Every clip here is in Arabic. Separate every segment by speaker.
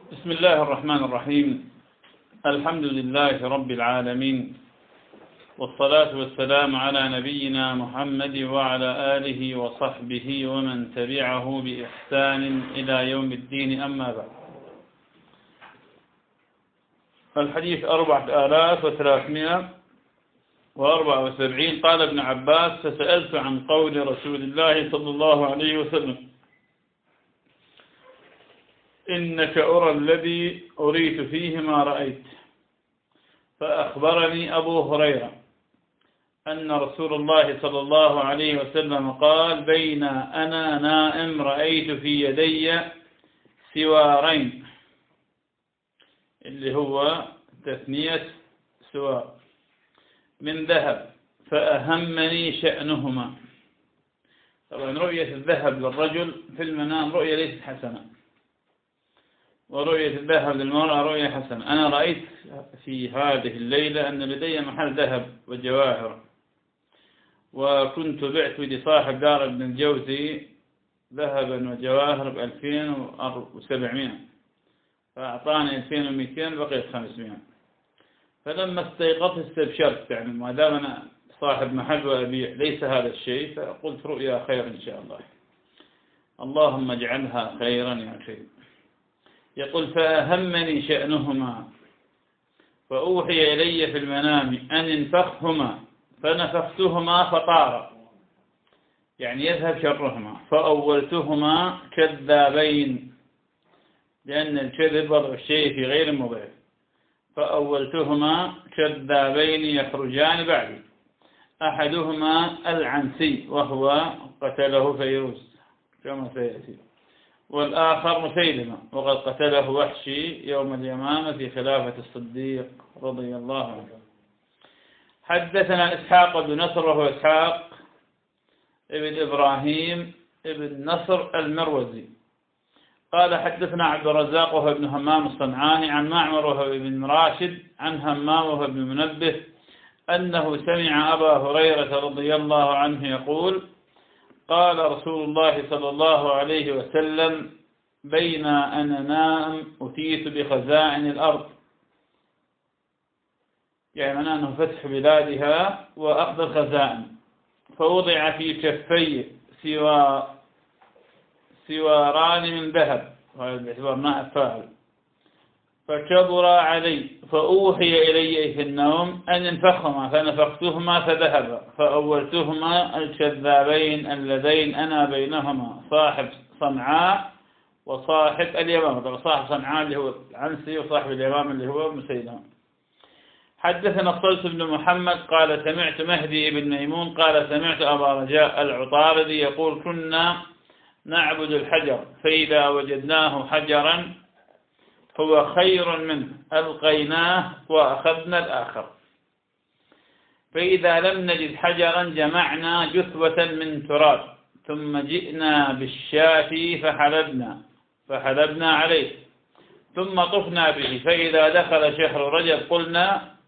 Speaker 1: بسم الله الرحمن الرحيم. الحمد لله رب العالمين، والصلاة والسلام على نبينا محمد وعلى آله وصحبه ومن تبعه بإحسان إلى يوم الدين، أما بعد. الحديث 4374. قال ابن عباس: فسألت عن قول رسول الله صلى الله عليه وسلم: إنك أرى الذي أريت فيه ما رأيت. فأخبرني أبو هريرة أن رسول الله صلى الله عليه وسلم قال: بين أنا نائم رأيت في يدي سوارين، اللي هو تثنية سوار، من ذهب، فأهمني شأنهما. طبعا رؤية الذهب للرجل في المنام رؤية ليست حسنة، ورؤية الذهب للمرأة رؤية حسنة. أنا رأيت في هذه الليلة أن لدي محل ذهب وجواهر، وكنت بعت لصاحب دار ابن الجوزي ذهبا وجواهر ب2700، فأعطاني 2200، بقيت 500. فلما استيقظت استبشرت، يعني ما دام أنا صاحب محل وأبيع ليس هذا الشيء، فقلت رؤيا خير إن شاء الله، اللهم اجعلها خيرا يا خير. يقول: فأهمني شأنهما، فأوحي إلي في المنام أن انفخهما، فنفختهما فطارا، يعني يذهب شرهما. فأولتهما كذابين، لأن الكذب وضع الشيء في غير موضعه. فأولتهما كذابين يخرجان بعدي، أحدهما العنسي وهو قتله فيروز كما سيأتي، والآخر مسيلمة وقد قتله وحشي يوم اليمامة في خلافة الصديق رضي الله عنه. حدثنا إسحاق بن نصر، وهو إسحاق ابن إبراهيم ابن نصر المروزي، قال: حدثنا عبد الرزاق وهو ابن همام الصنعاني عن معمر وهو ابن راشد عن همام وهو ابن منبه أنه سمع أبا هريرة رضي الله عنه يقول: قال رسول الله صلى الله عليه وسلم: بين أنا نائم أتيت بخزائن الأرض، يعني معناه أنه فتح بلادها وأخذ الخزائن. فوضع في كفي سواران من ذهب، وهذا باعتبار نائب فاعل، فكبر علي، فأوحي إلي في النوم أن انفخهما، فنفختهما فذهب. فأولتهما الكذابين اللذين أنا بينهما، صاحب صنعاء وصاحب اليمامة. طبعا صاحب صنعاء اللي هو العنسي، وصاحب اليمامة اللي هو مسيلمة. حدثنا الصلت بن محمد قال: سمعت مهدي بن ميمون قال: سمعت أبا رجاء العطاردي يقول: كنا نعبد الحجر، فإذا وجدناه حجرا هو خير منه ألقيناه وأخذنا الآخر، فإذا لم نجد حجرا جمعنا جثوة من تراب، ثم جئنا بالشاة فحلبنا عليه، ثم طفنا به، فإذا دخل شهر رجب قلنا: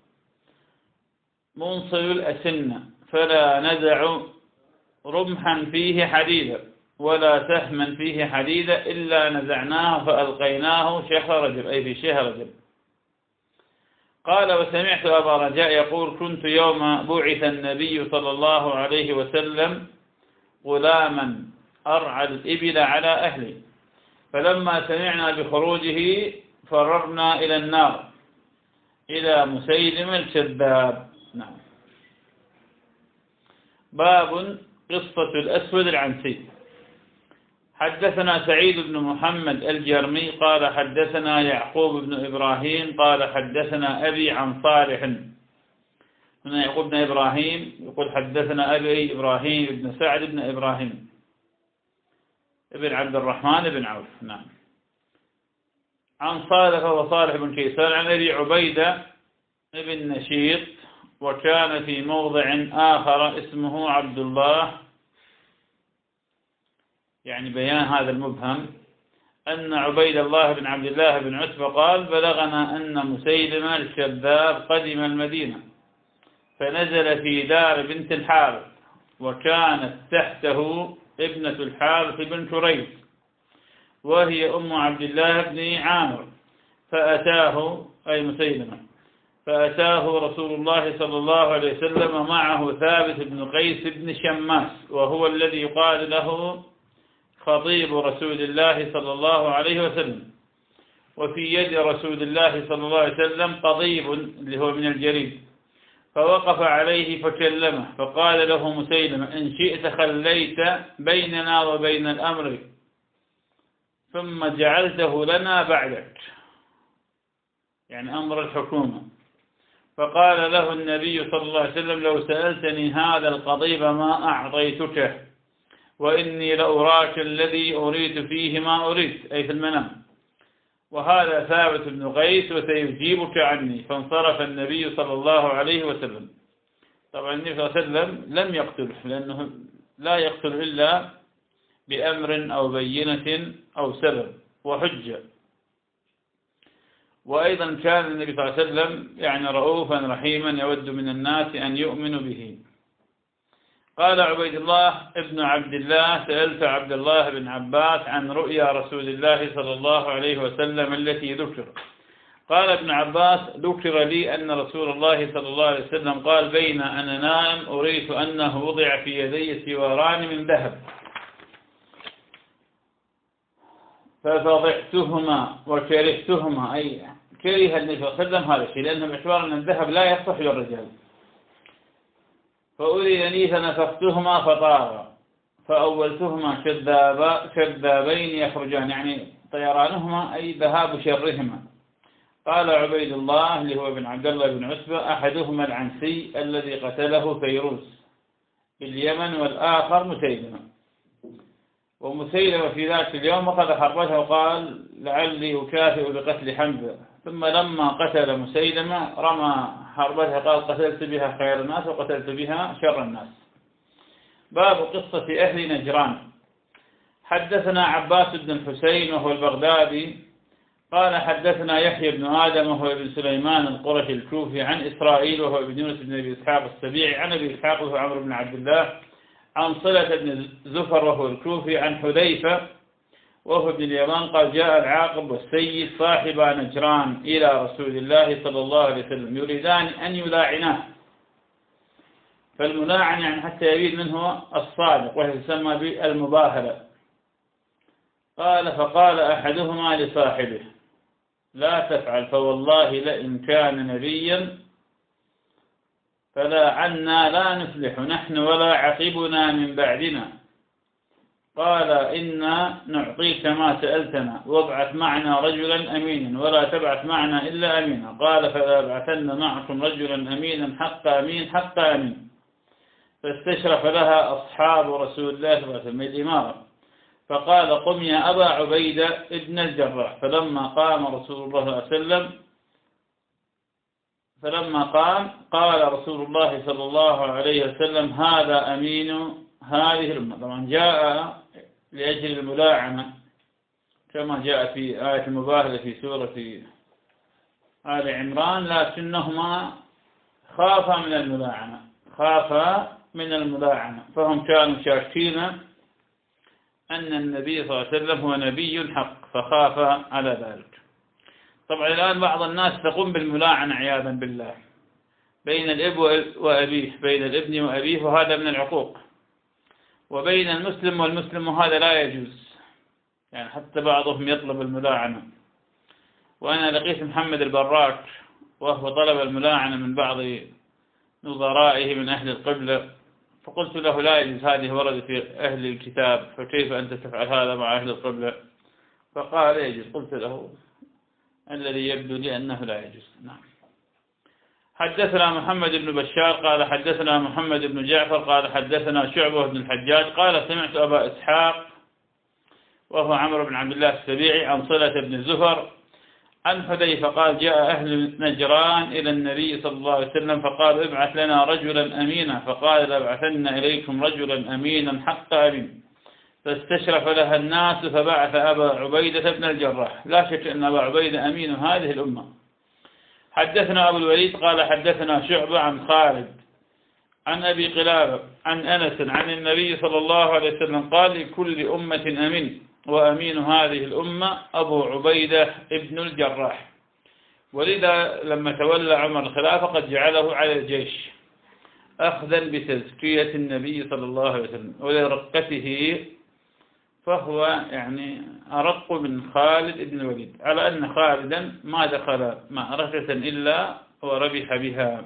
Speaker 1: منصل الأسنة، فلا ندع رمحا فيه حديدا ولا سهما فيه حديدا إلا نزعناه فألقيناه شهر رجب، أي في شهر رجب. قال: وسمعت أبا رجاء يقول: كنت يوم بعث النبي صلى الله عليه وسلم غلاما أرعى الإبل على أهلي، فلما سمعنا بخروجه فررنا إلى النار، إلى مسيلم الكذاب. نعم. باب قصة الأسود العنسي. حدثنا سعيد بن محمد الجرمي قال: حدثنا يعقوب بن إبراهيم قال: حدثنا أبي عن صالح. هنا يعقوب بن إبراهيم يقول: حدثنا أبي إبراهيم بن سعد بن إبراهيم ابن عبد الرحمن بن عوف. نعم. عن صالح وهو صالح بن كيسان عن أبي عبيدة بن نشيط، وكان في موضع آخر اسمه عبد الله، يعني بيان هذا المبهم، أن عبيد الله بن عبد الله بن عتبة قال: بلغنا أن مسيلمة الكذاب قدم المدينة، فنزل في دار بنت الحارث، وكانت تحته ابنة الحارث بن شريح، وهي أم عبد الله بن عامر، فأتاه أي مسيلمة، فأتاه رسول الله صلى الله عليه وسلم معه ثابت بن قيس بن شماس، وهو الذي يقال له خطيب رسول الله صلى الله عليه وسلم. وفي يد رسول الله صلى الله عليه وسلم قضيب اللي هو من الجريد، فوقف عليه فكلمه، فقال له مسيلمة: إن شئت خليت بيننا وبين الأمر ثم جعلته لنا بعدك، يعني أمر الحكومة. فقال له النبي صلى الله عليه وسلم: لو سألتني هذا القضيب ما أعطيتك، وإني لأراك الذي أريد فيه ما أريد، أي في المنام، وهذا ثابت بن قيس وسيجيبك عني. فانصرف النبي صلى الله عليه وسلم. طبعا النبي صلى الله عليه وسلم لم يقتله، لأنه لا يقتل إلا بأمر أو بينة أو سبب وحجة. وأيضا كان النبي صلى الله عليه وسلم يعني رؤوفا رحيما، يود من الناس أن يؤمنوا به. قال عبيد الله ابن عبد الله: سألت عبد الله بن عباس عن رؤيا رسول الله صلى الله عليه وسلم التي ذكر. قال ابن عباس: ذكر لي أن رسول الله صلى الله عليه وسلم قال: بين أنا نائم أريت أنه وضع في يدي سواران من ذهب، ففضحتهما وكرهتهما، أي كره النبي صلى الله عليه وسلم هذا الشيء، لأنه باعتبار أن الذهب لا يصلح للرجال. فأريني فنفختهما فطارا، فأولتهما كذابين يخرجان، يعني طيرانهما أي ذهاب شرهما. قال عبيد الله اللي هو بن عبد الله بن عتبة: أحدهما العنسي الذي قتله فيروز في اليمن، والآخر مسيلمة. ومسيلمة في ذات اليوم أخذ حربته وقال: لعلي أكافئ بقتل حمزة. ثم لما قتل مسيلمة رمى حربته قال: قتلت بها خير الناس وقتلت بها شر الناس. باب قصة أهل نجران. حدثنا عباس بن الحسين وهو البغدادي قال حدثنا يحيى بن آدم وهو ابن سليمان القرشي الكوفي عن إسرائيل وهو ابن يونس بن أبي إسحاق السبيعي عن أبي إسحاق وهو عمرو بن عبد الله عن صلة بن زفر وهو الكوفي عن حذيفة وهو ابن اليمان قال: جاء العاقب والسيد صاحبا نجران إلى رسول الله صلى الله عليه وسلم يريدان أن يلاعناه. فالملاعن يعني حتى يريد منه الصادق، وهي تسمى بالمباهلة. قال: فقال أحدهما لصاحبه: لا تفعل، فوالله لئن كان نبيا فلا عنا لا نفلح نحن ولا عقبنا من بعدنا. قال: إنا نعطيك ما سألتنا، وابعث معنا رجلا أمينا ولا تبعث معنا إلا أمينا. قال: فلا بعثن معكم رجلا أمينا حق أمين حق أمين. فاستشرف لها أصحاب رسول الله صلى الله عليه وسلم الإمارة، فقال: قم يا أبا عبيدة ابن الجراح. فلما قام رسول الله صلى الله عليه وسلم قال رسول الله صلى الله عليه وسلم: هذا أمين هذه الأمة. طبعا جاء لأجل الملاعنة كما جاء في آية المباهلة في سورة آل عمران، لكنهما خافا من الملاعنة، فهم كانوا شاكين أن النبي صلى الله عليه وسلم هو نبي حق، فخاف على ذلك. طبعا الآن بعض الناس تقوم بالملاعنة عياذا بالله بين الأب وأبيه، بين الابن وأبيه، وهذا من العقوق. وبين المسلم والمسلم، وهذا لا يجوز، يعني حتى بعضهم يطلب الملاعنة. وأنا لقيت محمد البراك وهو طلب الملاعنة من بعض نظرائه من أهل القبلة، فقلت له: لا يجوز، هذه ورد في أهل الكتاب، فكيف أنت تفعل هذا مع أهل القبلة؟ فقال: يجوز. قلت له: الذي يبدو لي أنه لا يجوز. نعم. حدثنا محمد بن بشار قال حدثنا محمد بن جعفر قال حدثنا شعبة بن الحجاج قال: سمعت أبا إسحاق وهو عمرو بن عبد الله السبيعي عن صلة بن زفر عن حذيفة قال: جاء أهل نجران إلى النبي صلى الله عليه وسلم فقال: ابعث لنا رجلا أمينا. فقال: لابعثن إليكم رجلا أمينا حق أمين. فاستشرف لها الناس فبعث أبا عبيدة بن الجراح. لا شك أن أبا عبيدة أمين هذه الأمة. حدثنا أبو الوليد قال حدثنا شعبة عن خالد عن أبي قلابة عن أنس عن النبي صلى الله عليه وسلم قال: لكل أمة أمين، وأمين هذه الأمة أبو عبيدة ابن الجراح. ولذا لما تولى عمر الخلافة قد جعله على الجيش أخذا بتزكية النبي صلى الله عليه وسلم ولرقته، فهو يعني أرق من خالد بن الوليد، على أن خالدا ما دخل معركة إلا وربح بها،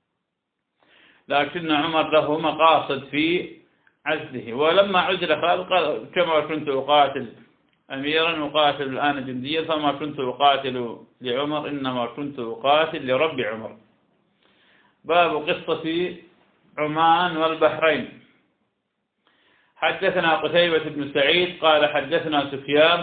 Speaker 1: لكن عمر له مقاصد في عزله. ولما عزل خالد قال كما كنت أقاتل أميرا أقاتل الآن جنديا، فما كنت أقاتل لعمر إنما كنت أقاتل لرب عمر. باب قصة عمان والبحرين. حدثنا قتيبة بن سعيد قال حدثنا سفيان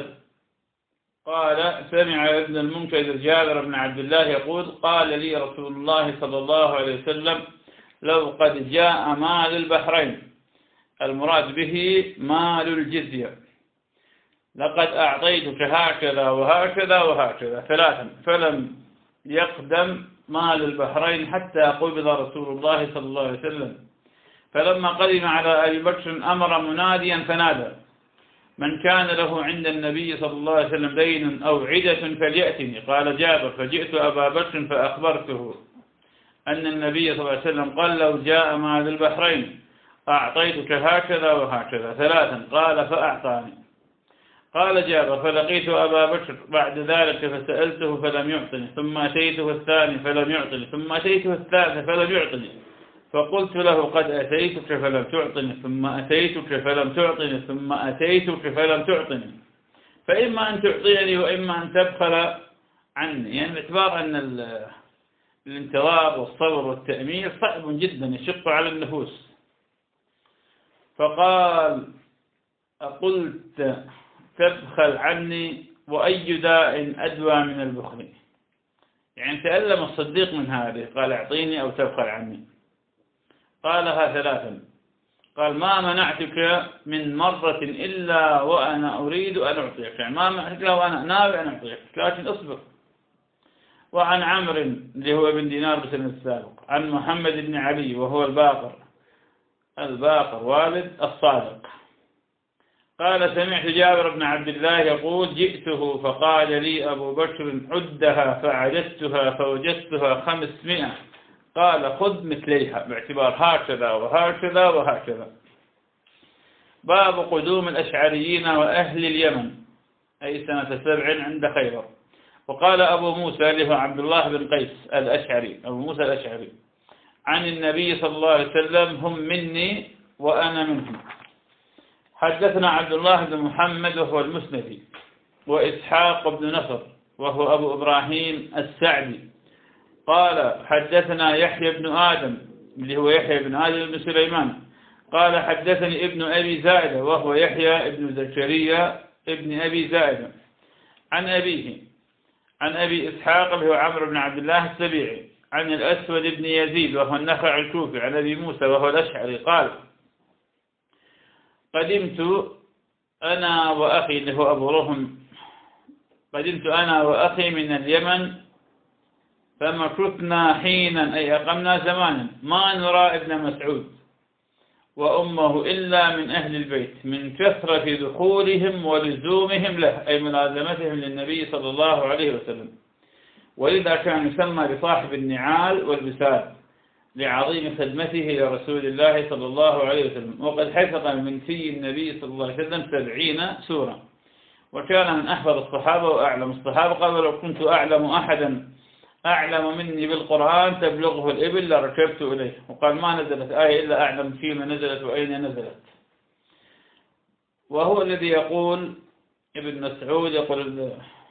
Speaker 1: قال سمع ابن المنكدر جابر بن عبد الله يقول قال لي رسول الله صلى الله عليه وسلم لو قد جاء مال البحرين، المراد به مال الجزية، لقد أعطيتك هكذا وهكذا وهكذا ثلاثا، فلم يقدم مال البحرين حتى قبض رسول الله صلى الله عليه وسلم. فلما قدم على أبي بكر أمر مناديا فنادى من كان له عند النبي صلى الله عليه وسلم دين أو عدة فليأتني. قال جابر فجئت أبا بكر فأخبرته أن النبي صلى الله عليه وسلم قال لو جاء مال البحرين أعطيتك هكذا وهكذا ثلاثا، قال فأعطاني. قال جابر فلقيت أبا بكر بعد ذلك فسألته فلم يعطني، ثم أتيته الثاني فلم يعطني، ثم أتيته الثالث فلم يعطني، فقلت له قد أتيتك فلم تعطني، ثم أتيتك فلم تعطني، ثم أتيتك فلم تعطني، فإما أن تعطيني وإما أن تبخل عني. يعني باعتبار أن الانتظار والصبر والتأمير صعب جدا يشق على النفوس. فقال أقلت تبخل عني وأي داء أدوى من البخل، يعني تألم الصديق من هذه، قال اعطيني أو تبخل عني. قالها ثلاثا، قال ما منعتك من مرة إلا وأنا أريد أن أعطيك، يعني ما منعتك وأنا ناوي أن أعطيك لكن أصبر. وعن عمرو اللي هو ابن دينار بسنة السابق عن محمد بن علي وهو الباقر والد الصادق قال سمعت جابر بن عبد الله يقول جئته فقال لي أبو بكر عدها فعددتها فوجدتها 500، قال خذ مثليها، باعتبار هكذا وهكذا وهكذا. باب قدوم الأشعريين وأهل اليمن أي سنة 7 عند خيبر. وقال أبو موسى له عبد الله بن قيس الأشعري، أبو موسى الأشعري عن النبي صلى الله عليه وسلم هم مني وأنا منهم. حدثنا عبد الله بن محمد وهو المسندي، وإسحاق بن نصر وهو أبو إبراهيم السعدي قال حدثنا يحيى بن آدم اللي هو يحيى بن آدم بن سليمان قال حدثني ابن أبي زائدة وهو يحيى بن زكريا ابن أبي زائدة عن أبيه عن أبي إسحاق اللي هو عمرو بن عبد الله السبيعي عن الأسود بن يزيد وهو النخعي الكوفي عن أبي موسى وهو الأشعري قال قدمت أنا وأخي اللي هو أبو رهم، قدمت أنا وأخي من اليمن فمكثنا حينا أي أقمنا زمانا ما نرى ابن مسعود وأمه إلا من أهل البيت من كثرة دخولهم ولزومهم له أي ملازمتهم للنبي صلى الله عليه وسلم، ولذا كان يسمى بصاحب النعال والبساد لعظيم خدمته لرسول الله صلى الله عليه وسلم. وقد حفظ من في النبي صلى الله عليه وسلم 70 سورة، وكان من أحفظ الصحابة وأعلم الصحابة. قال لو كنت أعلم أحدا أعلم مني بالقرآن تبلغه الإبل لركبت إليه. وقال ما نزلت آية إلا أعلم فيما نزلت وأين نزلت. وهو الذي يقول ابن مسعود يقول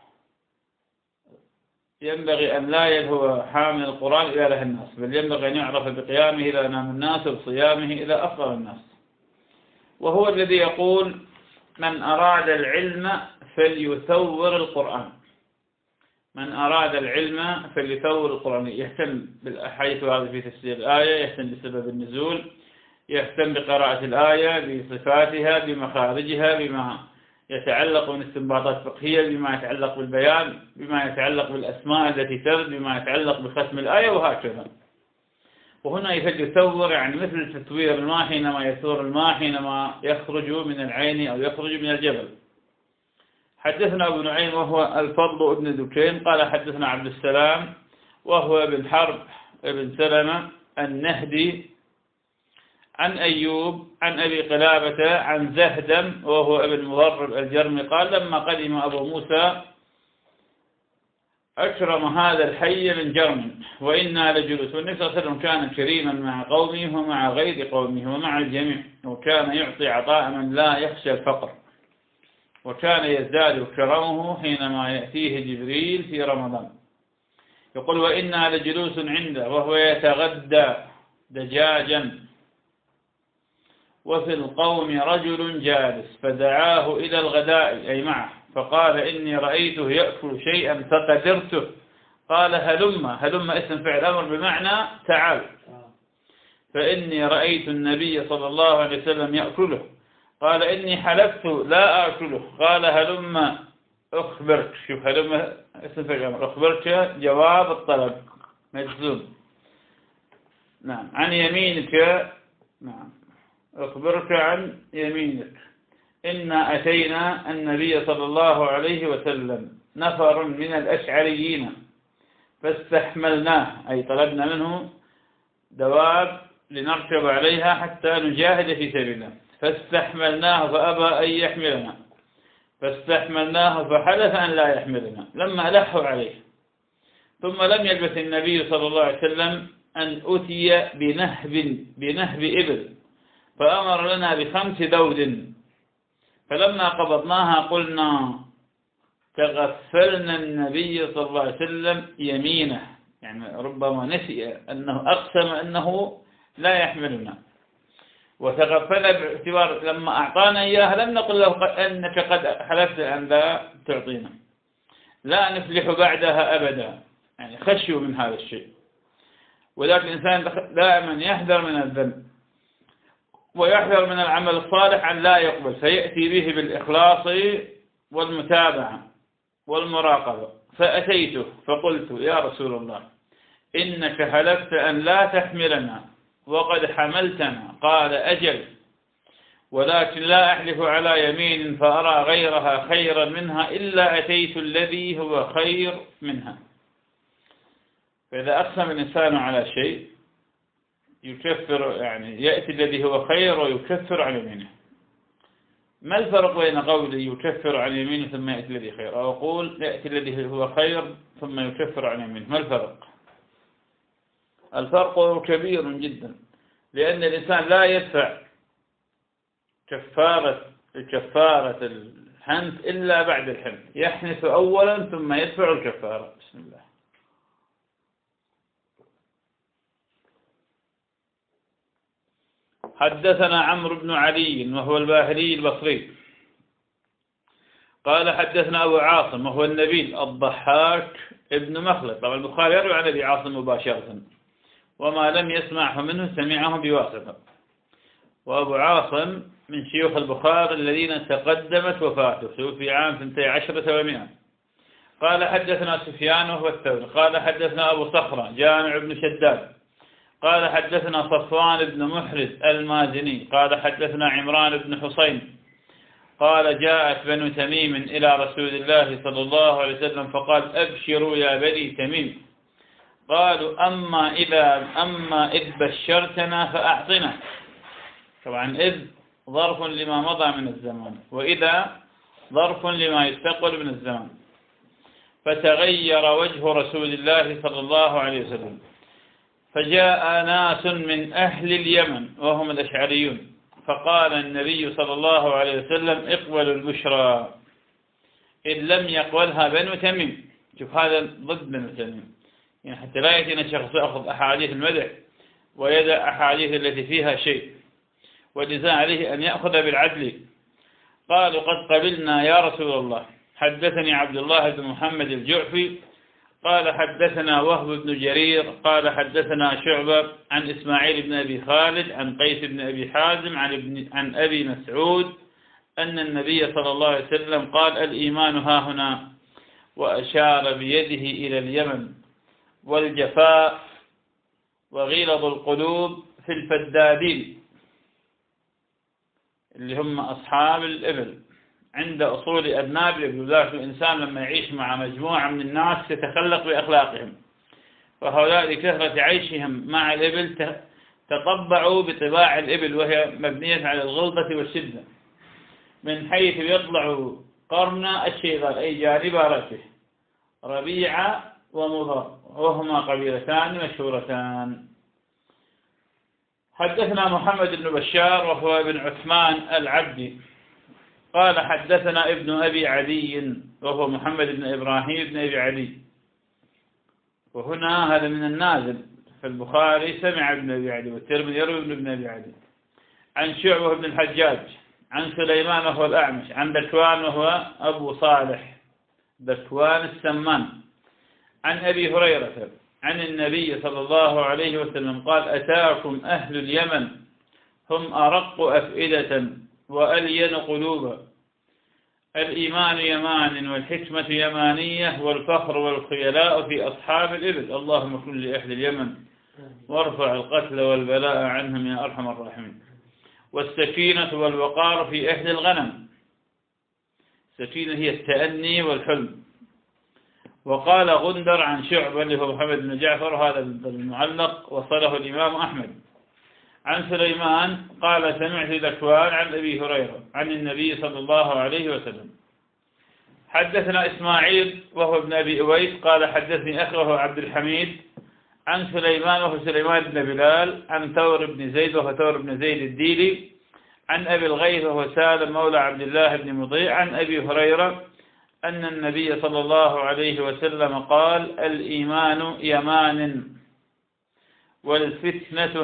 Speaker 1: ينبغي أن لا يلهو حامل القرآن إلى له الناس، بل ينبغي أن يعرف بقيامه إلى أمام الناس وبصيامه إلى أفضل الناس. وهو الذي يقول من أراد العلم فليثور القرآن، من أراد العلم فليثور القرآن، يهتم بالأحاديث هذه في تفسير الآية، يهتم بسبب النزول، يهتم بقراءة الآية بصفاتها بمخارجها بما يتعلق من استنباطات فقهية، بما يتعلق بالبيان، بما يتعلق بالأسماء التي ترد، بما يتعلق بختم الآية وهكذا. وهنا يثور يعني مثل تثوير الماء حينما يثور الماء حينما يخرج من العين أو يخرج من الجبل. حدثنا أبو نعيم وهو الفضل بن دكين قال حدثنا عبد السلام وهو ابن حرب ابن سلمة النهدي عن أيوب عن أبي قلابة عن زهدم وهو ابن مضرب الجرمي قال لما قدم أبو موسى أكرم هذا الحي من جرم وإنا لجلوس. والنبي صلى الله عليه وسلم كان كريما مع قومه ومع غير قومه ومع الجميع، وكان يعطي عطاء من لا يخشى الفقر، وكان يزداد كرمه حينما يأتيه جبريل في رمضان. يقول وإنا لجلوس عنده وهو يتغدى دجاجا وفي القوم رجل جالس فدعاه إلى الغداء أي معه فقال إني رأيته يأكل شيئا فقدرته. قال هلم اسم فعل أمر بمعنى تعال، فإني رأيت النبي صلى الله عليه وسلم يأكله. قال إني حلفت لا آكله. قال هلم أخبرك. شوف هلم اسم فعل أمر، أخبرك جواب الطلب مجزوم. نعم عن يمينك. نعم أخبرك عن يمينك. إنا أتينا النبي صلى الله عليه وسلم نفر من الأشعريين فاستحملناه أي طلبنا منه دواب لنركب عليها حتى نجاهد في سبيل الله، فاستحملناه فأبى أن يحملنا، فاستحملناه فحلف أن لا يحملنا لما ألحوا عليه. ثم لم يلبث النبي صلى الله عليه وسلم أن أتي بنهب إبل فأمر لنا ب5 ذود، فلما قبضناها قلنا تغفلنا النبي صلى الله عليه وسلم يمينه، يعني ربما نسي أنه أقسم أنه لا يحملنا، وتغفل باعتبار لما أعطانا إياها لم نقل له أنك قد حلفت أن لا تعطينا، لا نفلح بعدها أبدا، يعني خشوا من هذا الشيء. ولكن الإنسان دائما يحذر من الذنب ويحذر من العمل الصالح أن لا يقبل، فيأتي به بالإخلاص والمتابعة والمراقبة. فأتيته فقلت يا رسول الله إنك حلفت أن لا تحملنا وقد حملتنا. قال أجل، ولكن لا أحلف على يمين فأرى غيرها خيرا منها إلا أتيت الذي هو خير منها. فإذا أقسم الإنسان على شيء يكفر، يعني يأتي الذي هو خير ويكفر عن يمينه. ما الفرق بين قولي يكفر عن يمينه ثم يأتي الذي خير، أو أقول يأتي الذي هو خير ثم يكفر عن يمينه؟ ما الفرق؟ الفرق كبير جدا، لأن الإنسان لا يدفع كفارة الحنث إلا بعد الحنث، يحنث أولا ثم يدفع الكفارة. بسم الله. حدثنا عمرو بن علي وهو الباهلي البصري قال حدثنا أبو عاصم وهو النبيل الضحاك ابن مخلد. طبعا البخاري يروي عن أبي عاصم مباشرة، وما لم يسمعه منه سمعه بواسطة. وأبو عاصم من شيوخ البخاري الذين تقدمت وفاته، توفي عام 12 و100. قال حدثنا سفيان وهو الثوري قال حدثنا أبو صخرة جامع بن شداد قال حدثنا صفوان بن محرز المازني قال حدثنا عمران بن حسين قال جاءت بنو تميم إلى رسول الله صلى الله عليه وسلم فقال أبشروا يا بني تميم. قالوا أما إذ بشرتنا فأعطنا. طبعا إذ ظرف لما مضى من الزمان، وإذا ظرف لما يستقبل من الزمان. فتغير وجه رسول الله صلى الله عليه وسلم، فجاء ناس من أهل اليمن وهم الأشعريون، فقال النبي صلى الله عليه وسلم اقبلوا البشرى، إن لم يقبلها بنو تميم. شوف هذا ضد بنو تميم، يعني حتى لا يأتينا شخص يأخذ أحاديث المدح ويدع أحاديث التي فيها شيء، والإنسان عليه أن يأخذ بالعدل. قالوا قد قبلنا يا رسول الله. حدثني عبد الله بن محمد الجعفي قال حدثنا وهب بن جرير قال حدثنا شعبة عن إسماعيل بن أبي خالد عن قيس بن أبي حازم عن أبي مسعود أن النبي صلى الله عليه وسلم قال الإيمان هاهنا، وأشار بيده إلى اليمن، والجفاء وغلظ القلوب في الفدادين اللي هم أصحاب الإبل عند أصول أذناب الإبل. ذلك الإنسان لما يعيش مع مجموعة من الناس يتخلق بأخلاقهم، فهؤلاء لكثرة عيشهم مع الإبل تطبعوا بطباع الإبل، وهي مبنية على الغلظة والشدة، من حيث يطلع قرن الشيطان أي جانب رأسه، ربيعة ومضر، وهما قبيلتان مشهورتان. حدثنا محمد بن بشار وهو ابن عثمان العبدي قال حدثنا ابن أبي عدي وهو محمد بن إبراهيم بن أبي عدي، وهنا هذا من النازل، فالبخاري سمع ابن أبي عدي والترمذي يروي ابن أبي عدي. عن شعبة بن الحجاج عن سليمان وهو الأعمش عن ذكوان وهو أبو صالح ذكوان السمان عن أبي هريرة عن النبي صلى الله عليه وسلم قال أتاكم أهل اليمن هم أرق أفئدة وألين قلوبا، الإيمان يمان والحكمة يمانية والفخر والخيلاء في أصحاب الإبل، اللهم كن لأهل اليمن وارفع القتل والبلاء عنهم يا أرحم الراحمين. والسكينة والوقار في أهل الغنم، السكينة هي التأني والحلم. وقال غندر عن شعبة اللي هو محمد بن جعفر، هذا المعلق وصله الإمام أحمد. عن سليمان قال سمعت ذكوان عن أبي هريرة عن النبي صلى الله عليه وسلم. حدثنا إسماعيل وهو ابن أبي أويس قال حدثني أخوه عبد الحميد عن سليمان وهو سليمان بن بلال عن ثور بن زيد وهو ثور بن زيد الديلي عن أبي الغيث وهو سالم مولى عبد الله بن مضيع عن أبي هريرة أن النبي صلى الله عليه وسلم قال الإيمان يمان والفتنة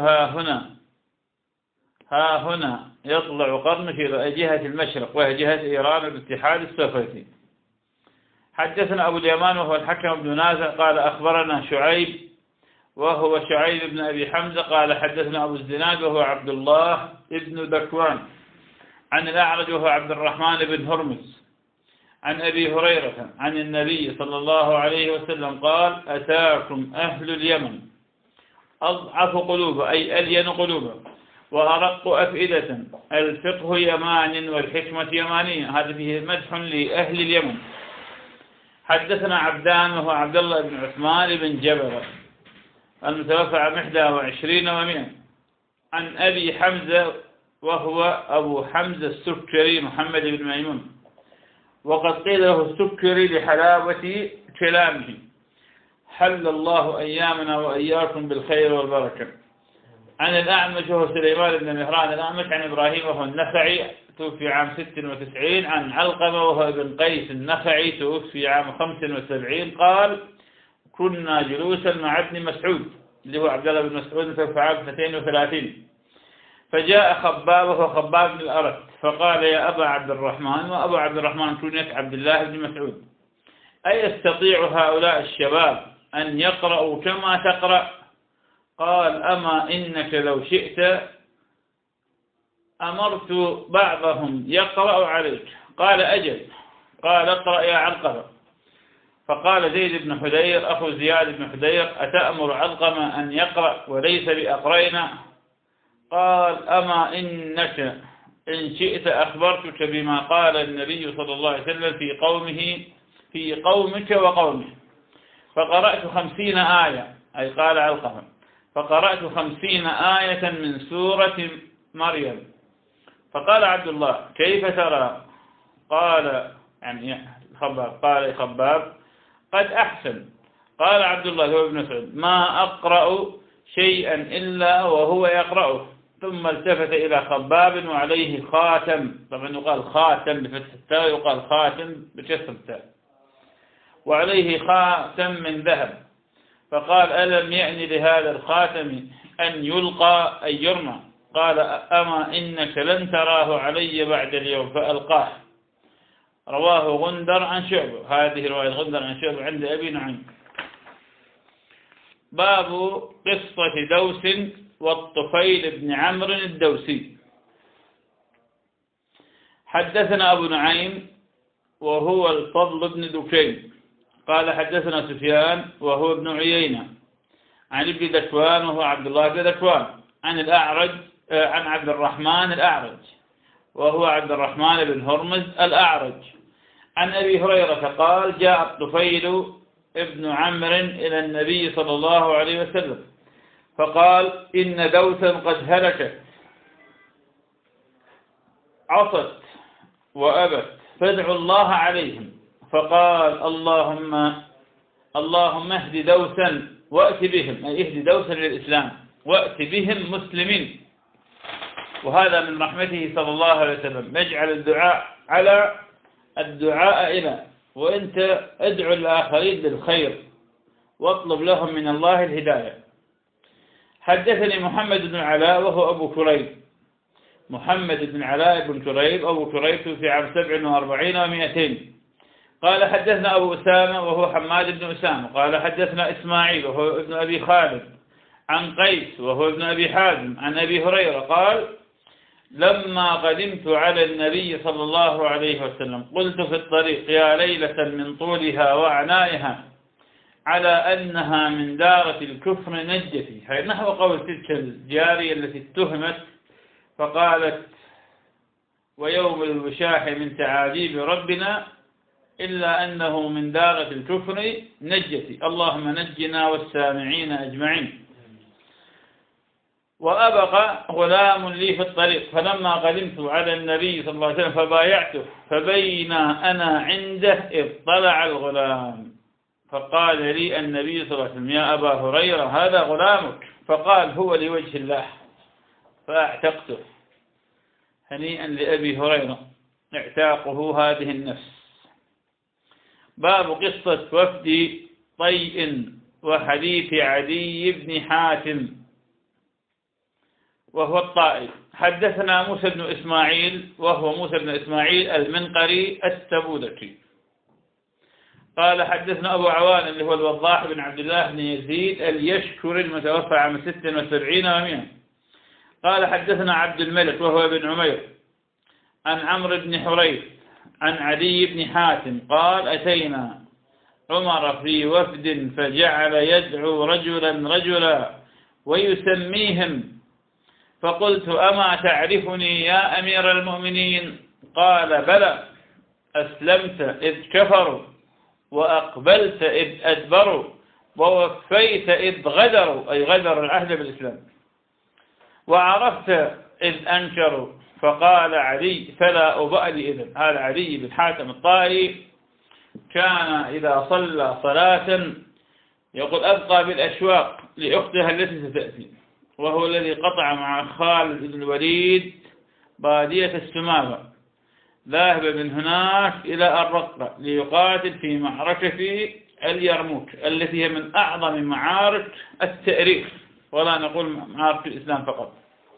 Speaker 1: ها هنا يطلع قرن في جهة المشرق وهي جهة إيران والاتحاد السوفيتي. حدثنا أبو اليمان وهو الحكم بن نافع قال أخبرنا شعيب وهو شعيب بن أبي حمزة قال حدثنا أبو الزناد وهو عبد الله ابن ذكوان عن الأعرج وهو عبد الرحمن بن هرمز عن أبي هريرة عن النبي صلى الله عليه وسلم قال أتاكم أهل اليمن أضعف قلوبا أي ألين قلوبا وأرق أفئدة، الفقه يمان والحكمة يمانية، هذا فيه مدح لأهل اليمن. حدثنا عبدان وهو عبد الله بن عثمان بن جبل المتوفى عام 21 و100 عن أبي حمزة وهو أبو حمزة السكري محمد بن ميمون، وقد قيل له السكري لحلاوة كلامه. حل الله أيامنا وإياكم بالخير والبركة. عن الأعمش وهو سليمان بن مهران الأعمش عن إبراهيم وهو النخعي توفي عام 96 عن علقمة وهو ابن قيس النخعي توفي عام 75 قال كنا جلوسا مع ابن مسعود اللي هو عبد الله بن مسعود توفي عام 32 فجاء خباب وهو خباب بن الأرت فقال يا أبا عبد الرحمن، وأبو عبد الرحمن كنية عبد الله بن مسعود، أي يستطيع هؤلاء الشباب أن يقرأوا كما تقرأ؟ قال أما إنك لو شئت أمرت بعضهم يقرأ عليك. قال أجل. قال اقرأ يا علقمة. فقال زيد بن حذير أخو زياد بن حذير أتأمر علقمة أن يقرأ وليس بأقرينا؟ قال أما إنك إن شئت أخبرتك بما قال النبي صلى الله عليه وسلم في قومك وقومه. فقرأت 50 آية، أي قال علقمة فقرأت 50 آية من سورة مريم. فقال عبد الله كيف ترى؟ قال يعني خباب، قال خباب قد أحسن. قال عبد الله هو ابن مسعود ما أقرأ شيئا إلا وهو يقرأه. ثم التفت إلى خباب وعليه خاتم، طبعا يقال خاتم بفتح التاء ويقال خاتم بكسر التاء، وعليه خاتم من ذهب. فقال ألم يعني لهذا الخاتم أن يلقى أي يرمى؟ قال أما إنك لن تراه علي بعد اليوم فألقاه. رواه غندر عن شعبة، هذه رواية غندر عن شعبة عند أبي نعيم. باب قصة دوس والطفيل بن عمرو الدوسي. حدثنا أبو نعيم وهو الفضل بن دكين قال حدثنا سفيان وهو ابن عيينة عن ابن ذكوان وهو عبد الله بن ذكوان عن الأعرج عن عبد الرحمن الأعرج وهو عبد الرحمن بن هرمز الأعرج عن أبي هريرة قال جاء الطفيل ابن عمرو إلى النبي صلى الله عليه وسلم فقال إن دوسا قد هلكت عصت وأبت فادعوا الله عليهم. فقال اللهم اهد دوسا وأت بهم، أي اهد دوسا للإسلام وأت بهم مسلمين. وهذا من رحمته صلى الله عليه وسلم، يجعل الدعاء على الدعاء إلى، وأنت ادعو الآخرين بالخير واطلب لهم من الله الهداية. حدثني محمد بن علاء وهو أبو كريب، محمد بن علاء بن كريب أبو كريب في عام 47 و200. قال حدثنا أبو أسامة وهو حماد بن أسامة قال حدثنا إسماعيل وهو ابن أبي خالد عن قيس وهو ابن أبي حازم عن أبي هريرة قال لما قدمت على النبي صلى الله عليه وسلم قلت في الطريق يا ليلة من طولها وعنائها على أنها من دارة الكفر نجتي، هي نحو قول تلك الجارية التي اتهمت فقالت ويوم الوشاح من تعاذيب ربنا إلا أنه من دارة الكفر نجتي، اللهم نجنا والسامعين أجمعين. وأبق غلام لي في الطريق فلما قدمت على النبي صلى الله عليه وسلم فبايعته فبين أنا عنده إذ طلع الغلام فقال لي النبي صلى الله عليه وسلم يا أبا هريرة هذا غلامك، فقال هو لوجه الله فاعتقته. هنيئا لأبي هريرة اعتاقه هذه النفس. باب قصة وفد طيء وحديث عدي بن حاتم وهو الطائي. حدثنا موسى بن إسماعيل وهو موسى بن إسماعيل المنقري التبوذكي قال حدثنا أبو عوان اللي هو الوضاح بن عبد الله بن يزيد اليشكري المتوفى عام 76 و100. قال حدثنا عبد الملك وهو ابن عمير عن عمرو بن حريث عن عدي بن حاتم قال أتينا عمر في وفد فجعل يدعو رجلا ويسميهم فقلت أما تعرفني يا أمير المؤمنين؟ قال بلى أسلمت إذ كفروا وأقبلت إذ أدبروا ووفيت إذ غدروا، أي غدر العهد بالإسلام، وعرفت إذ أنكروا. فقال علي فلا أبالي إذن. هذا علي بن حاتم الطائي كان إذا صلى صلاة يقول أبقى بالأشواق لأختها التي ستأتي، وهو الذي قطع مع خالد بن الوليد بادية السمامة، ذاهب من هناك إلى الرقة ليقاتل في معركة اليرموك التي هي من أعظم معارك التاريخ، ولا نقول معارك الإسلام فقط.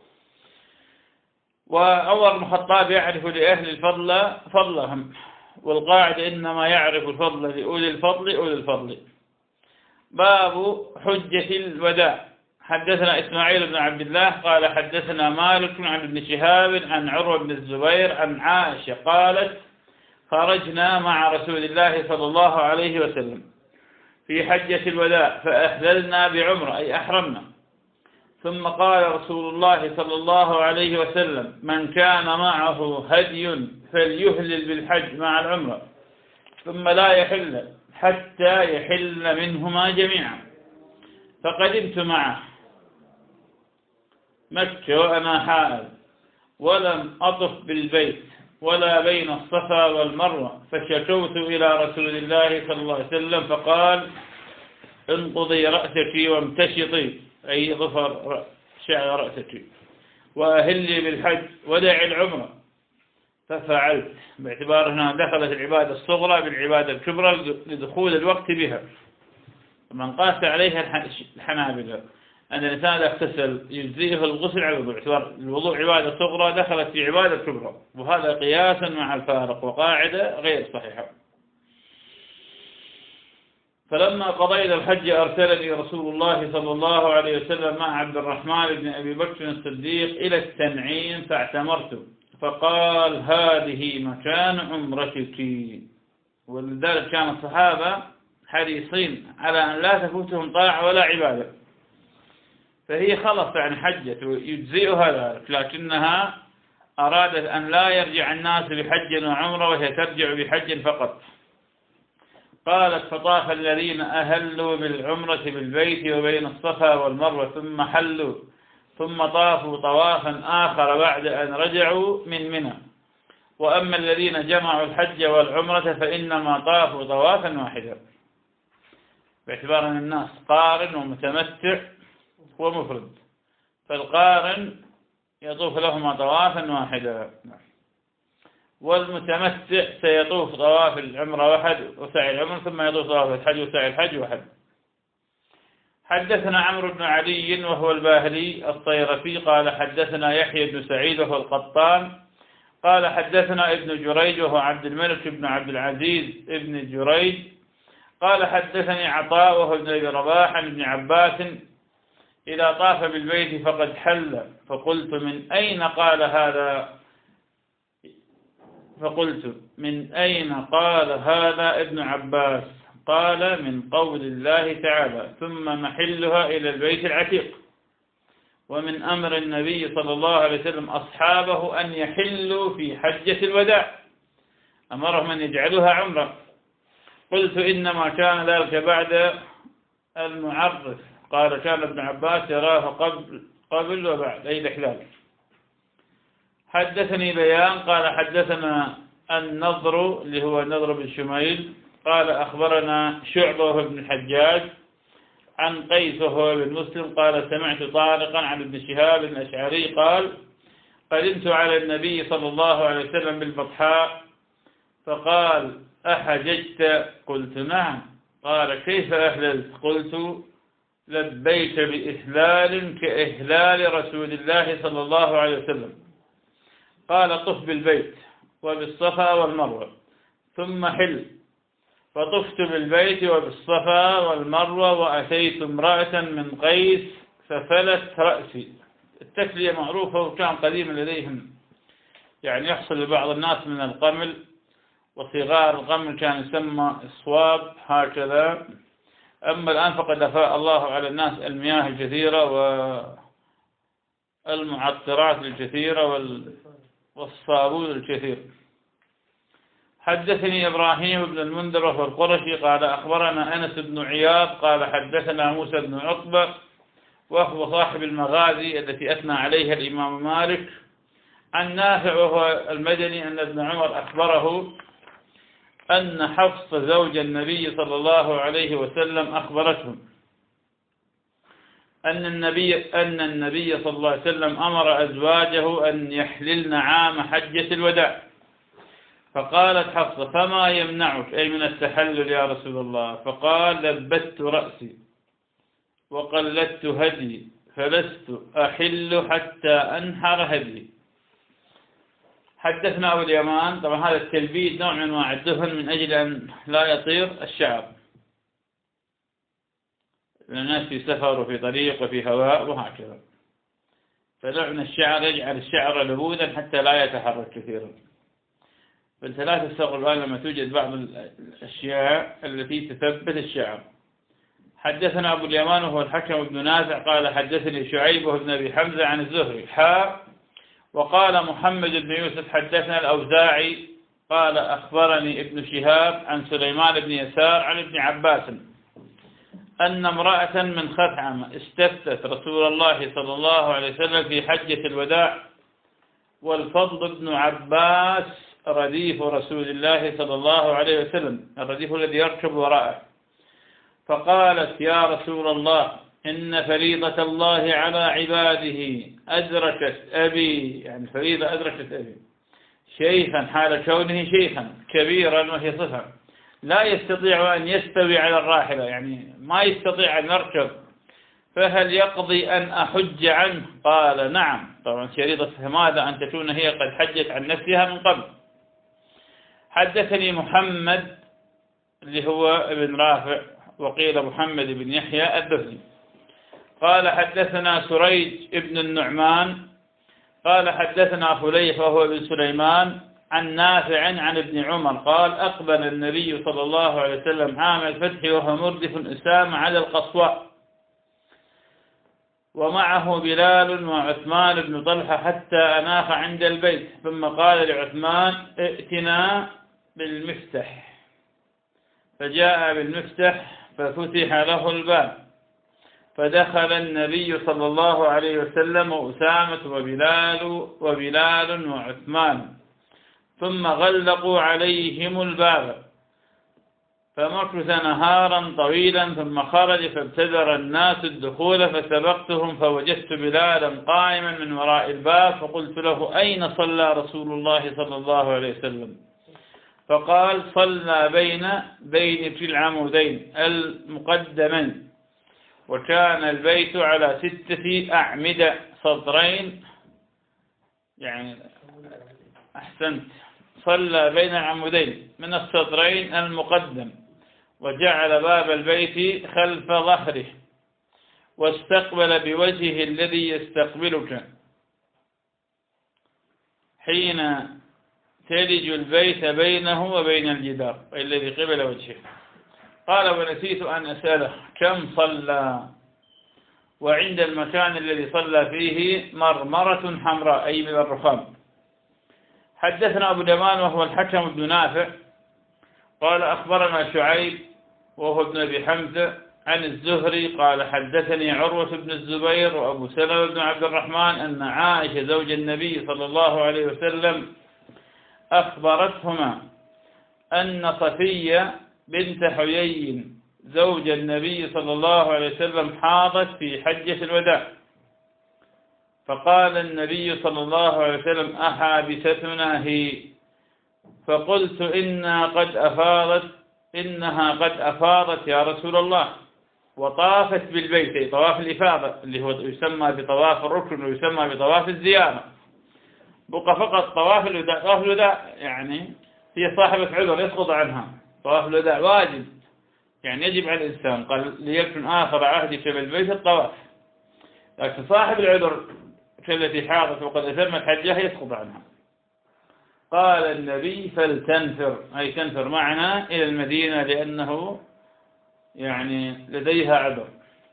Speaker 1: وعمر بن الخطاب يعرف لأهل الفضل فضلهم، والقاعدة إنما يعرف الفضل لأولي الفضل أولي الفضل. باب حجة الوداع. حدثنا إسماعيل بن عبد الله قال حدثنا مالك عن ابن شهاب عن عروة بن الزبير عن عائشة قالت خرجنا مع رسول الله صلى الله عليه وسلم في حجة الوداع فأهللنا بعمرة أي أحرمنا، ثم قال رسول الله صلى الله عليه وسلم من كان معه هدي فليهلل بالحج مع العمرة ثم لا يحل حتى يحل منهما جميعا. فقدمت معه مكة وأنا حائض ولم أطف بالبيت ولا بين الصفا والمروة، فشكوت إلى رسول الله صلى الله عليه وسلم فقال انقضي رأسك وامتشطي أي ظفر شعر رأسك وأهلي بالحج ودع العمرة، ففعلت، باعتبار أنها دخلت العبادة الصغرى بالعبادة الكبرى لدخول الوقت بها. من قاس عليها الحنابلة أن الإنسان إذا اغتسل يجزئه الغسل على الوضوء، باعتبار الوضوء عبادة صغرى دخلت في عبادة كبرى، وهذا قياسا مع الفارق وقاعدة غير صحيحة. فلما قضينا الحج أرسلني رسول الله صلى الله عليه وسلم مع عبد الرحمن بن أبي بكر الصديق إلى التنعيم فاعتمرت، فقال هذه مكان عمرتك. ولذلك كان الصحابة حريصين على أن لا تفوتهم طاعة ولا عبادة، فهي خلص عن حجة يجزئها ذلك، لكنها أرادت أن لا يرجع الناس بحج وعمرة وهي ترجع بحج فقط. قالت فطاف الذين أهلوا بالعمرة بالبيت وبين الصفا والمروة ثم حلوا ثم طافوا طوافا آخر بعد أن رجعوا من منى. وأما الذين جمعوا الحج والعمرة فإنما طافوا طوافا واحدا، باعتبار أن الناس قارن ومتمتع ومفرد، فالقارن يطوف لهما طوافا واحدا، والمتمتع سيطوف طواف العمرة واحد وسعي العمرة ثم يطوف طواف الحج وسعي الحج واحد. حدثنا عمرو بن علي وهو الباهلي الطيرفي قال حدثنا يحيى بن سعيد وهو القطان قال حدثنا ابن جريج وهو عبد الملك بن عبد العزيز ابن جريج قال حدثني عطاء وهو ابن أبي رباح عن ابن عباس إذا طاف بالبيت فقد حل. فقلت من أين قال هذا ابن عباس؟ قال من قول الله تعالى ثم محلها إلى البيت العتيق. ومن أمر النبي صلى الله عليه وسلم أصحابه أن يحلوا في حجة الوداع، أمرهم أن يجعلوها عمرة. قلت إنما كان ذلك بعد المعرف. قال كان ابن عباس يراه قبل وبعد أي الإحلال. حدثني بيان قال حدثنا النضر اللي هو النضر بن شميل قال أخبرنا شعبة وهو ابن الحجاج عن قيس وهو ابن مسلم قال سمعت طارقا عن ابن شهاب الأشعري قال قدمت على النبي صلى الله عليه وسلم بالبطحاء فقال أحججت؟ قلت نعم. قال كيف أهللت؟ قلت لبيت بإهلال كإهلال رسول الله صلى الله عليه وسلم. قال طف بالبيت وبالصفا والمروة ثم حل. فطفت بالبيت وبالصفا والمروة وأتيت امرأة من قيس ففلت رأسي. التكلية معروفة وكان قديما لديهم يعني يحصل لبعض الناس من القمل، وصغار القمل كان يسمى الصواب هكذا. أما الآن فقد أفاء الله على الناس المياه الكثيرة والمعطرات الكثيرة والصابون الكثير. حدثني إبراهيم بن المنذر وهو القرشي قال أخبرنا أنس بن عياض قال حدثنا موسى بن عقبة وهو صاحب المغازي التي أثنى عليها الإمام مالك عن نافع وهو المدني أن ابن عمر أخبره أن حفص زوج النبي صلى الله عليه وسلم أخبرتهم أن النبي صلى الله عليه وسلم أمر أزواجه أن يحللن عام حجة الوداع. فقالت حفصة فما يمنعك أي من التحلل يا رسول الله؟ فقال لبست رأسي وقلدت هدي فلست أحل حتى أنحر هدي. حدثنا أبو اليمان. طبعا هذا التلبيد نوع من أنواع الدهن من أجل أن لا يطير الشعر، الناس في سفر وفي طريق وفي هواء وهكذا، فنوع من الشعر يجعل الشعر لبودا حتى لا يتحرك كثيرا. فأنت لا تستغرب الآن لما توجد بعض الأشياء التي تثبت الشعر. حدثنا أبو اليمان وهو الحكم بن نافع قال حدثني شعيب بن أبي حمزة عن الزهري وقال محمد بن يوسف حدثنا الأوزاعي قال أخبرني ابن شهاب عن سليمان بن يسار عن ابن عباس أن امرأة من خثعم استفتت رسول الله صلى الله عليه وسلم في حجة الوداع والفضل بن عباس رديف رسول الله صلى الله عليه وسلم، الرديف الذي يركب وراءه. فقالت يا رسول الله إن فريضة الله على عباده أدركت أبي، يعني فريضة أدركت أبي شيخا حال كونه شيخا كبيرا وهي صفة لا يستطيع أن يستوي على الراحلة، يعني ما يستطيع أن يركب، فهل يقضي أن أحج عنه؟ قال نعم. طبعا شريطة ماذا؟ أن تكون هي قد حجت عن نفسها من قبل. حدثني محمد اللي هو ابن رافع وقيل محمد بن يحيى الدهلي قال حدثنا سريج ابن النعمان قال حدثنا فليح وهو ابن سليمان عن نافع عن ابن عمر قال أقبل النبي صلى الله عليه وسلم عام الفتح وهو مردف أسامة على القصواء. ومعه بلال وعثمان بن طلحة حتى أناخ عند البيت، ثم قال لعثمان: ائتنا بالمفتح، فجاء بالمفتح ففتح له الباب، فدخل النبي صلى الله عليه وسلم وأسامة وبلال وعثمان، ثم غلقوا عليهم الباب، فمكث نهارا طويلا، ثم خرج فابتدر الناس الدخول، فسبقتهم فوجدت بلالا قائما من وراء الباب، فقلت له: أين صلى رسول الله صلى الله عليه وسلم؟ فقال: صلى بين في العمودين المقدمين، وكان البيت على 6 أعمدة سطرين، يعني أحسنت، صلى بين العمودين من السطرين المقدم، وجعل باب البيت خلف ظهره، واستقبل بوجهه الذي يستقبلك حين تلج البيت بينه وبين الجدار، الذي قبل وجهه. قال: ونسيت أن أسأله كم صلى، وعند المكان الذي صلى فيه مرمرة حمراء، أي من الرخام. حدثنا أبو دمان وهو الحكم بن نافع قال: أخبرنا شعيب وهو ابن أبي حمزة عن الزهري قال: حدثني عروة بن الزبير وأبو سلمة بن عبد الرحمن أن عائشة زوج النبي صلى الله عليه وسلم أخبرتهما أن صفية بنت حيي زوج النبي صلى الله عليه وسلم حاضت في حجة الوداع، فقال النبي صلى الله عليه وسلم: أحابستنا هي؟ فقلت: إنها قد أفاضت يا رسول الله، وطافت بالبيت، طواف الإفاضة اللي هو يسمى بطواف الركن ويسمى بطواف الزيارة، بقى فقط طواف الوداع. طواف الوداع يعني هي صاحبة عذر يسقط عنها، طواف الوداع واجب، يعني يجب على الإنسان، قال: ليكن آخر عهدي في البيت الطواف، لكن صاحب العذر كالتي حاضت وقد أتم الحجة يسقط عنها. قال النبي: فلتنفر، أي تنفر معنا إلى المدينة، لأنه يعني لديها عذر.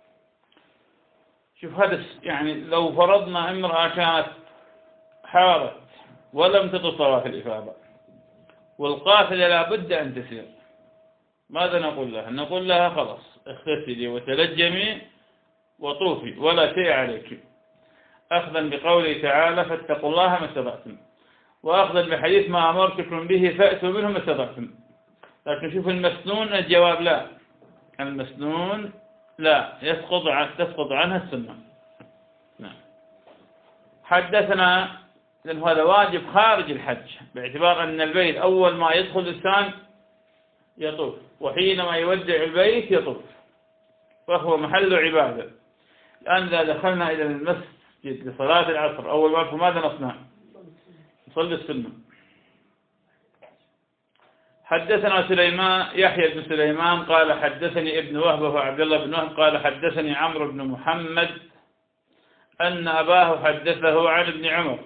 Speaker 1: شوف هذا، يعني لو فرضنا امرأة كانت حارت ولم تطف طواف الإفاضة، والقافلة لابد أن تسير، ماذا نقول لها؟ نقول لها: خلاص اغتسلي وتلجمي وطوفي ولا شيء عليك، أخذا بقوله تعالى: فاتقوا الله ما استطعتم، وأخذا بحديث ما أمرتكم به فأتوا منه ما استطعتم. لكن شوف المسنون، الجواب لا، المسنون لا، تسقط عنها السنة. نعم. حدثنا، لأن هذا واجب خارج الحج، باعتبار أن البيت أول ما يدخل الإنسان يطوف، وحينما يودع البيت يطوف، فهو محل عبادة. الآن إذا دخلنا إلى المسجد لصلاة العصر، أول ما ماذا نصنع؟ نصلي السنة. حدثنا يحيى بن سليمان قال: حدثني ابن وهب وعبد الله بن وهب قال: حدثني عمرو بن محمد أن أباه حدثه عن ابن عمر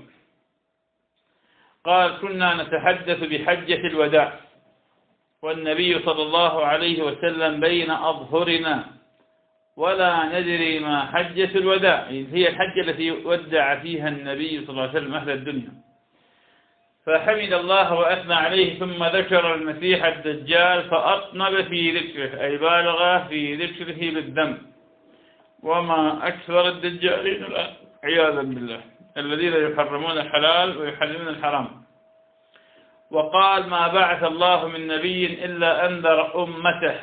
Speaker 1: قال: كنا نتحدث بحجة الوداع، والنبي صلى الله عليه وسلم بين أظهرنا، ولا ندري ما حجة الوداع، هي الحجة التي ودع فيها النبي صلى الله عليه وسلم أهل الدنيا. فحمد الله وأثنى عليه، ثم ذكر المسيح الدجال فأطنب في ذكره، أي بالغ في ذكره بالذنب. وما أكثر الدجالين الآن عياذا بالله، الذين يحرمون الحلال ويحرمون الحرام. وقال: ما بعث الله من نبي إلا أنذر أمته،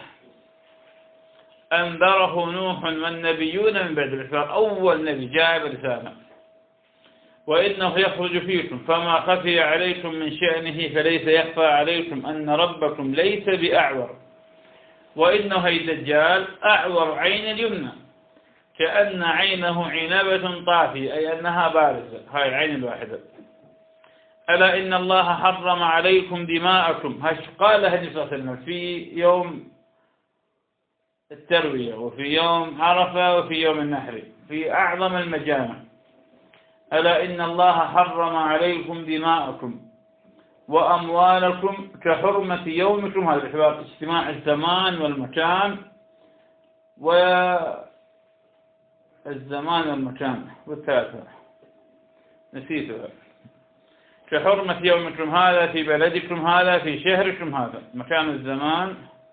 Speaker 1: أنذره نوح والنبيون من بعد الرسالة، أول نبي جاء برسالة. وإنه يخرج فيكم، فما خفي عليكم من شأنه فليس يخفى عليكم أن ربكم ليس بأعور، وإنه الدجال أعور عين اليمنى كأن عينه عنبة طافية، أي أنها بارزة، هاي العين الواحدة. ألا إن الله حرم عليكم دماءكم، قالها النبي صلى الله عليه وسلم في يوم التروية وفي يوم عرفة وفي يوم النحر، في أعظم المجامع. ألا إن الله حرم عليكم دماءكم وأموالكم كحرمة يومكم، هذا باعتبار اجتماع الزمان والمكان، الزمان والمكان والثالثة نسيتها. كحرمة يومكم هذا في بلدكم هذا في شهركم هذا، مكان الزمان.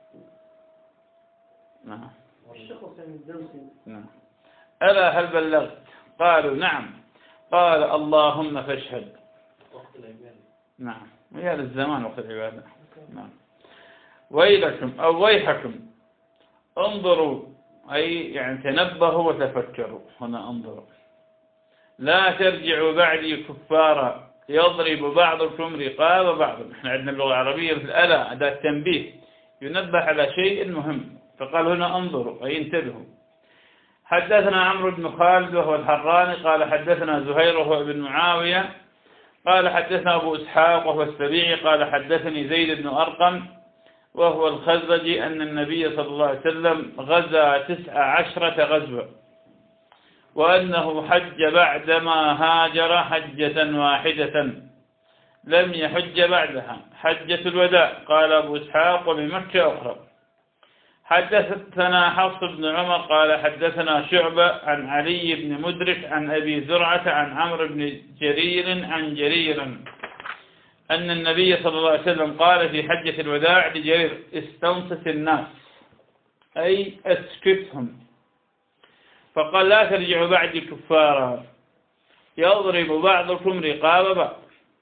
Speaker 1: نعم. نعم. ألا هل بلغت؟ قالوا نعم. قال اللهم فاشهد. نعم، هي الزمان وقت العبادة. نعم. ويلكم أو ويحكم، انظروا أي يعني تنبهوا وتفكروا. هنا انظروا، لا ترجعوا بعدي كفارا يضرب بعضكم رقاب بعض. احنا عندنا باللغة العربية مثل ألا أداة تنبيه ينبه على شيء مهم، فقال هنا انظروا أي انتبهوا. حدثنا عمرو بن خالد وهو الحراني قال حدثنا زهير وهو ابن معاوية قال حدثنا أبو إسحاق وهو السبيعي قال حدثني زيد بن أرقم وهو الخزرجي أن النبي صلى الله عليه وسلم غزا 19 غزوة، وأنه حج بعدما هاجر حجة واحدة لم يحج بعدها حجة الوداع. قال أبو إسحاق وبمكة أخرى. حدثنا حفص بن عمر قال حدثنا شعبة عن علي بن مدرك عن أبي زرعة عن عمرو بن جرير عن جرير أن النبي صلى الله عليه وسلم قال في حجة الوداع لجرير استنصت الناس أي اسكتهم، فقال لا ترجعوا بعدي كفارا يضرب بعضكم رقاب بعض.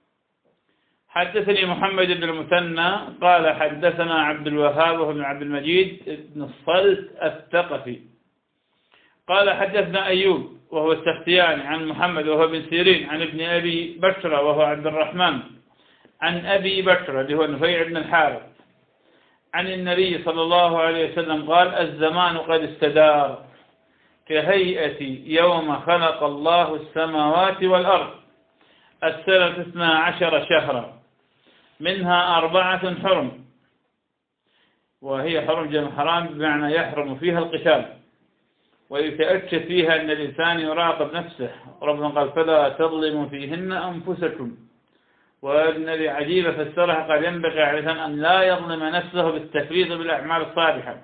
Speaker 1: حدثني محمد بن المثنى قال حدثنا عبد الوهاب وهو بن عبد المجيد بن الصلت الثقفي قال حدثنا أيوب وهو السختياني عن محمد وهو بن سيرين عن ابن أبي بكر وهو عبد الرحمن عن أبي بكر اللي هو نفيع بن الحارث عن النبي صلى الله عليه وسلم قال الزمان قد استدار كهيئة يوم خلق الله السماوات والأرض، السنة 12 شهرا منها 4 حرم، وهي حرم جمع حرام بمعنى يحرم فيها القتال ويتأكد فيها أن الإنسان يراقب نفسه. ربنا قال فلا تظلموا فيهن أنفسكم، وأن العجيب فسرها قال ينبغي على الإنسان أن لا يظلم نفسه بالتفريط بالأعمال الصالحة.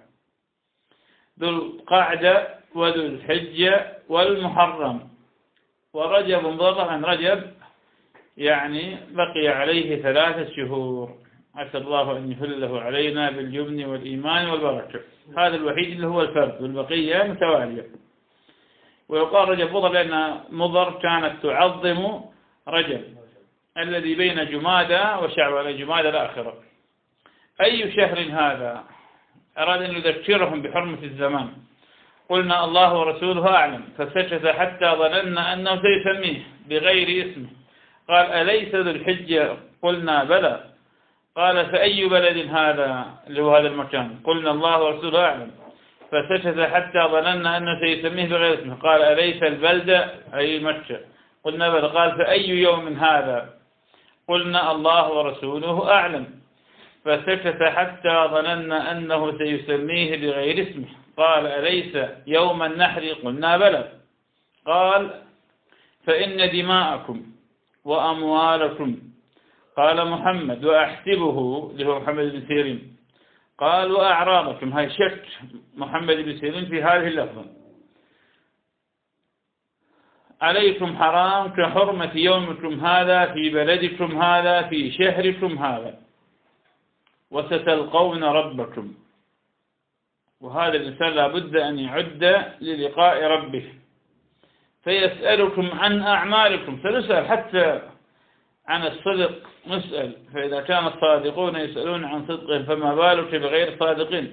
Speaker 1: ذو القعدة وذو الحجة والمحرم ورجب مضر عن رجب يعني بقي عليه 3 شهور. عسى الله أن يهله علينا باليمن والإيمان والبركة. هذا الوحيد اللي هو الفرد والبقية متوالية. ويقال رجب مضر لأن مضر كانت تعظم رجب الذي بين جمادى وشعبان، جمادى الآخرة. أي شهر هذا؟ أراد أن يذكرهم بحرمة الزمان. قلنا الله ورسوله أعلم، فسكت حتى ظننا أنه سيسميه بغير اسمه. قال أليس ذو الحجة؟ قلنا بلى. قال فأي بلد هذا اللي هو هذا المكان؟ قلنا الله ورسوله أعلم، فسكت حتى ظننا أنه سيسميه بغير اسمه. قال أليس البلدة أي مكة؟ قلنا بلى. قال فأي يوم هذا؟ قلنا الله ورسوله أعلم، فسكت حتى ظننا أنه سيسميه بغير اسمه. قال أليس يوم النحر؟ قلنا بلى. قال فإن دماءكم وأموالكم، قال محمد وأحسبه اللي هو محمد بن سيرين، قال وأعراضكم، هاي شك محمد بن سيرين في هذه اللفظة، عليكم حرام كحرمة يومكم هذا في بلدكم هذا في شهركم هذا، وستلقون ربكم. وهذا الإنسان لابد أن يعد للقاء ربه، فيسألكم عن أعمالكم. سنسأل حتى عن الصدق نسأل، فإذا كان الصادقون يسألون عن صدقهم فما بالك بغير صادقين.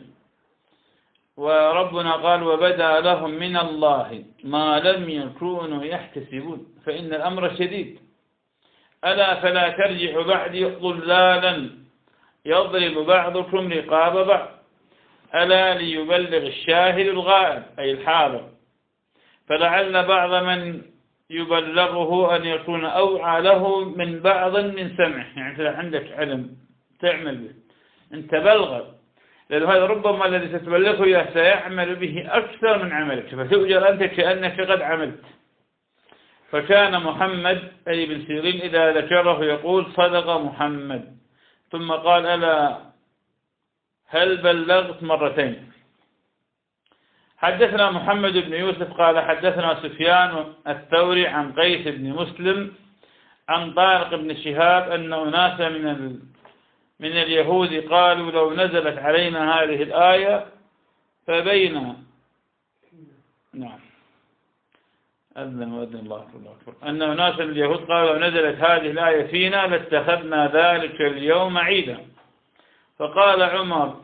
Speaker 1: وربنا قال وبدأ لهم من الله ما لم يكونوا يحتسبون، فإن الأمر شديد. ألا فلا ترجعوا بعدي ضلالا يضرب بعضكم رقاب بعض، ألا ليبلغ الشاهد الغائب أي الحاضر، فلعل بعض من يبلغه أن يكون أوعى له من بعض من سمعه. يعني إذا عندك علم تعمل به أنت بلغ، لأن هذا ربما الذي تتبلغه سيعمل به أكثر من عملك، فتؤجر أنت كأنك قد عملت. فكان محمد أي بن سيرين إذا ذكره يقول صدق محمد، ثم قال ألا هل بلغت مرتين. حدثنا محمد بن يوسف قال حدثنا سفيان الثوري عن قيس بن مسلم عن طارق بن شهاب أن أناسا من اليهود قالوا لو نزلت علينا هذه الآية فبينا نعم أذن وأذن الله أكبر أن أناسا من اليهود قالوا لو نزلت هذه الآية فينا لاتخذنا ذلك اليوم عيدا. فقال عمر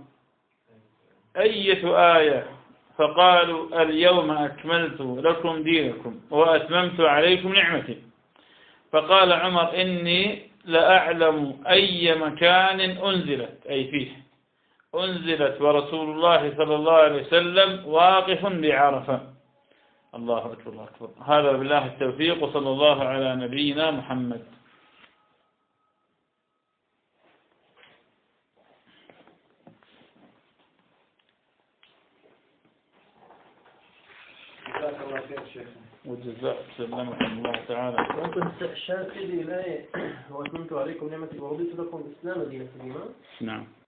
Speaker 1: أية آية؟ فقالوا اليوم أكملت لكم دينكم وأتممت عليكم نعمتي. فقال عمر إني لأعلم أي مكان أنزلت أي فيه أنزلت ورسول الله صلى الله عليه وسلم واقف بعرفة. الله أكبر الله أكبر. هذا بالله التوفيق وصلى الله على نبينا محمد. وجزاء سلمكم الله تعالى.
Speaker 2: ممكن الشاهد في الآية وأتممت عليكم نعمتي ورضيت لكم الإسلام دينا.
Speaker 1: نعم.